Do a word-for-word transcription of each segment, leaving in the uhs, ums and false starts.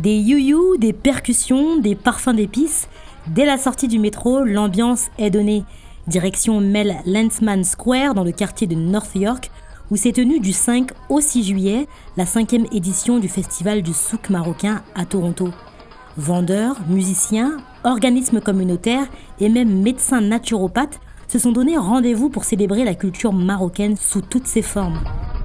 Des you-you, des percussions, des parfums d'épices. Dès la sortie du métro, l'ambiance est donnée. Direction Mel Lensman Square dans le quartier de North York, où s'est tenue du cinq au six juillet la cinquième édition du festival du souk marocain à Toronto. Vendeurs, musiciens, organismes communautaires et même médecins naturopathes se sont donné rendez-vous pour célébrer la culture marocaine sous toutes ses formes.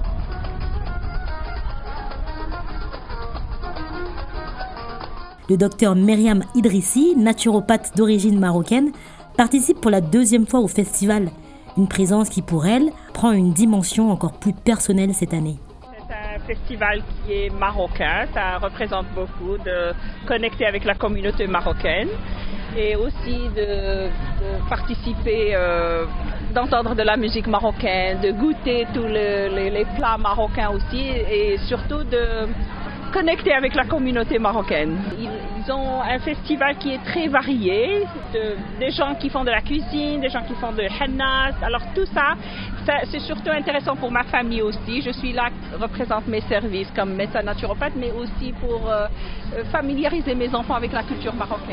Le docteur Myriam Idrissi, naturopathe d'origine marocaine, participe pour la deuxième fois au festival. Une présence qui, pour elle, prend une dimension encore plus personnelle cette année. C'est un festival qui est marocain, ça représente beaucoup de connecter avec la communauté marocaine et aussi de, de participer, euh, d'entendre de la musique marocaine, de goûter tous le, les, les plats marocains aussi et surtout de connecter avec la communauté marocaine. Ils, ils ont un festival qui est très varié, de, des gens qui font de la cuisine, des gens qui font de henna. Alors tout ça, ça, c'est surtout intéressant pour ma famille aussi. Je suis là, représente mes services comme médecin naturopathe, mais aussi pour euh, familiariser mes enfants avec la culture marocaine.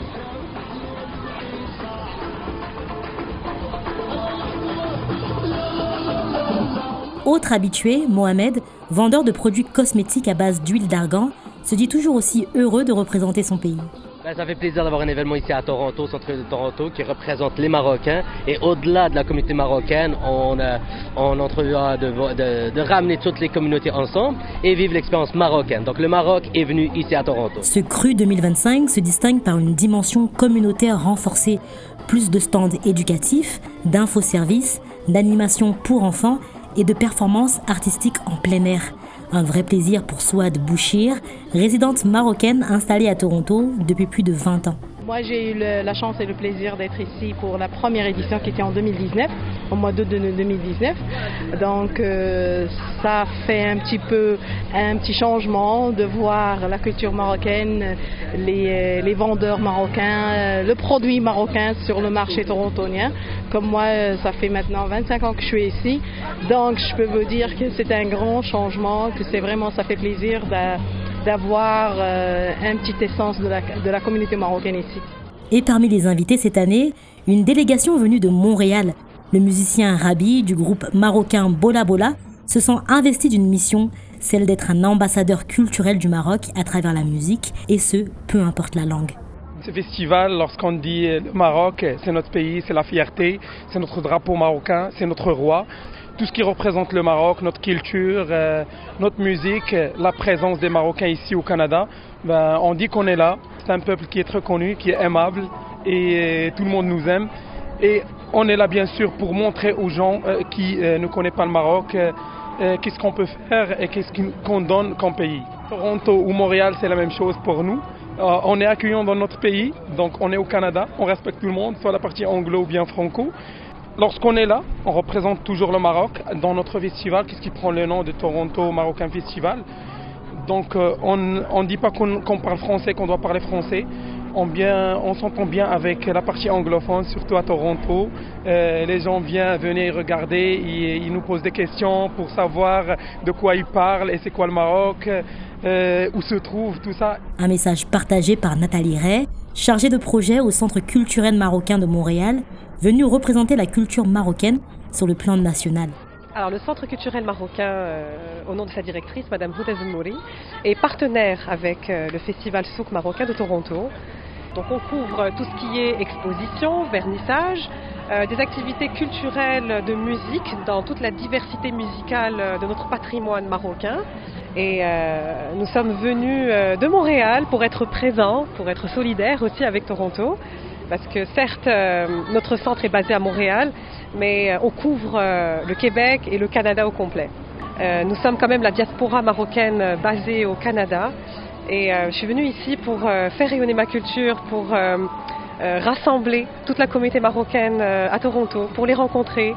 Autre habitué, Mohamed, vendeur de produits cosmétiques à base d'huile d'argan, se dit toujours aussi heureux de représenter son pays. Ben, ça fait plaisir d'avoir un événement ici à Toronto, au centre de Toronto, qui représente les Marocains. Et au-delà de la communauté marocaine, on, a, on entrevoit de, de, de ramener toutes les communautés ensemble et vivre l'expérience marocaine. Donc le Maroc est venu ici à Toronto. Ce cru deux mille vingt-cinq se distingue par une dimension communautaire renforcée. Plus de stands éducatifs, d'infoservices, d'animations pour enfants et de performances artistiques en plein air. Un vrai plaisir pour Souad Bouchir, résidente marocaine installée à Toronto depuis plus de vingt ans. Moi, j'ai eu le, la chance et le plaisir d'être ici pour la première édition qui était en deux mille dix-neuf, au mois d'août de deux mille dix-neuf. Donc, euh, ça fait un petit peu un petit changement de voir la culture marocaine, les, les vendeurs marocains, le produit marocain sur le marché torontonien. Comme moi, ça fait maintenant vingt-cinq ans que je suis ici. Donc, je peux vous dire que c'est un grand changement, que c'est vraiment, ça fait plaisir de, d'avoir euh, un petit essence de la, de la communauté marocaine ici. Et parmi les invités cette année, une délégation venue de Montréal. Le musicien Rabi du groupe marocain Bola Bola se sent investi d'une mission, celle d'être un ambassadeur culturel du Maroc à travers la musique, et ce, peu importe la langue. Ce festival, lorsqu'on dit le Maroc, c'est notre pays, c'est la fierté, c'est notre drapeau marocain, c'est notre roi. Tout ce qui représente le Maroc, notre culture, euh, notre musique, la présence des Marocains ici au Canada, ben, on dit qu'on est là. C'est un peuple qui est très connu, qui est aimable et, et tout le monde nous aime. Et on est là bien sûr pour montrer aux gens euh, qui euh, ne connaissent pas le Maroc euh, euh, qu'est-ce qu'on peut faire et qu'est-ce qu'on donne comme pays. Toronto ou Montréal, c'est la même chose pour nous. Euh, on est accueillants dans notre pays, donc on est au Canada, on respecte tout le monde, soit la partie anglo ou bien franco. Lorsqu'on est là, on représente toujours le Maroc dans notre festival, qu'est-ce qui prend le nom de Toronto Marocain Festival. Donc euh, on ne dit pas qu'on, qu'on parle français, qu'on doit parler français. On, bien, on s'entend bien avec la partie anglophone, surtout à Toronto. Euh, les gens viennent venir regarder, ils, ils nous posent des questions pour savoir de quoi ils parlent et c'est quoi le Maroc, euh, où se trouve tout ça. Un message partagé par Nathalie Ray, chargée de projet au Centre culturel marocain de Montréal, venue représenter la culture marocaine sur le plan national. Alors, le Centre culturel marocain, euh, au nom de sa directrice, Madame Houda Zmouri, est partenaire avec euh, le Festival Souk marocain de Toronto. Donc, on couvre tout ce qui est exposition, vernissage, euh, des activités culturelles de musique dans toute la diversité musicale de notre patrimoine marocain. Et euh, nous sommes venus euh, de Montréal pour être présents, pour être solidaires aussi avec Toronto. Parce que certes, euh, notre centre est basé à Montréal, mais euh, on couvre euh, le Québec et le Canada au complet. Euh, nous sommes quand même la diaspora marocaine euh, basée au Canada. Et euh, je suis venue ici pour euh, faire rayonner ma culture, pour euh, euh, rassembler toute la communauté marocaine euh, à Toronto, pour les rencontrer,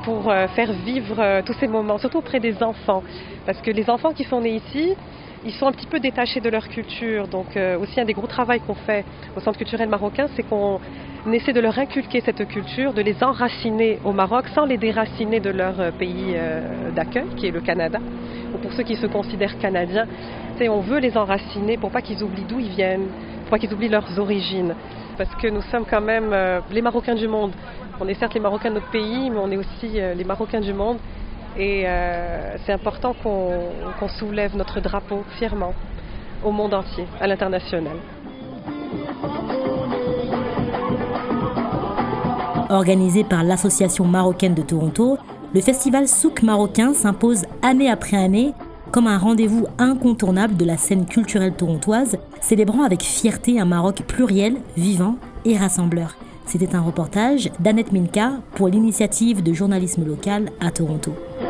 pour euh, faire vivre euh, tous ces moments, surtout auprès des enfants. Parce que les enfants qui sont nés ici, ils sont un petit peu détachés de leur culture. Donc euh, aussi un des gros travaux qu'on fait au Centre culturel marocain, c'est qu'on essaie de leur inculquer cette culture, de les enraciner au Maroc sans les déraciner de leur pays euh, d'accueil, qui est le Canada. Ou pour ceux qui se considèrent canadiens, on veut les enraciner pour pas qu'ils oublient d'où ils viennent, pour pas qu'ils oublient leurs origines. Parce que nous sommes quand même euh, les Marocains du monde. On est certes les Marocains de notre pays, mais on est aussi euh, les Marocains du monde. Et euh, c'est important qu'on, qu'on soulève notre drapeau fièrement au monde entier, à l'international. Organisé par l'Association marocaine de Toronto, le festival Souk marocain s'impose année après année comme un rendez-vous incontournable de la scène culturelle torontoise, célébrant avec fierté un Maroc pluriel, vivant et rassembleur. C'était un reportage d'Annette Minka pour l'initiative de journalisme local à Toronto.